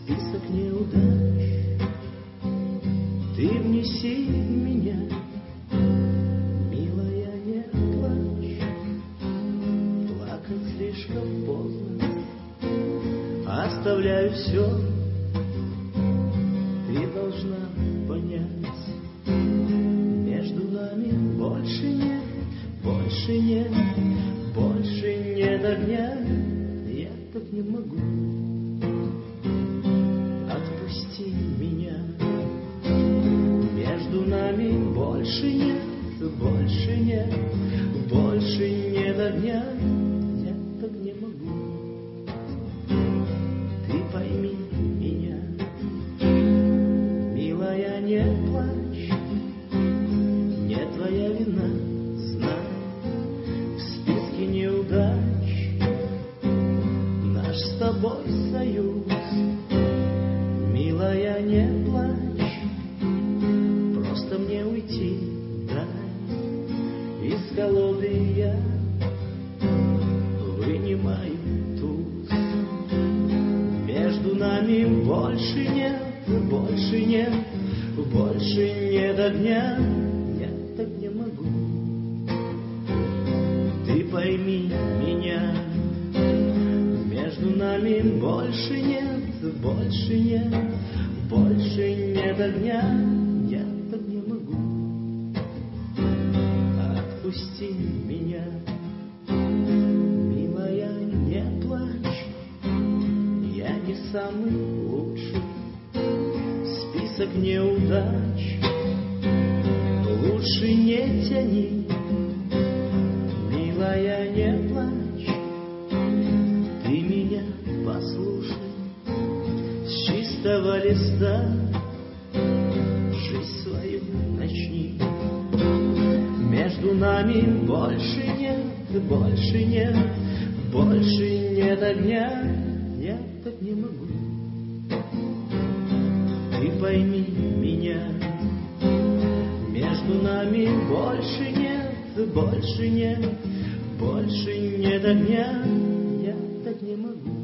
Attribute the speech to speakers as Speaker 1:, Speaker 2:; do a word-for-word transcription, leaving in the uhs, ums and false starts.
Speaker 1: список неудач ты внеси в меня, милая, не плачь. Плакать слишком поздно, оставляю все. Ты должна понять, между нами больше нет, больше нет, больше нет огня. Я так не могу. Отпусти меня. Между нами больше нет, больше нет, больше нет огня. Я так не могу. Ты пойми меня, милая, не плачь. Не твоя вина, знай, в списке неудач наш с тобой союз. Милая, не плачь, просто мне уйти дай. Из колоды я вынимаю туз. Между нами больше нет, больше нет, больше нет огня. Я так не могу. Ты пойми меня, между нами больше нет, больше нет, больше нет огня. Я так не могу. Отпусти меня, милая, не плачь. Я не самый лучший, список неудач лучше не тяни. Милая, не плачь. Ты меня послушай, с чистого листа жизнь свою начни. Между нами больше нет, больше нет, больше нет огня. Я так не могу. Ты пойми меня, между нами больше нет, больше нет, больше нет огня. Я так не могу.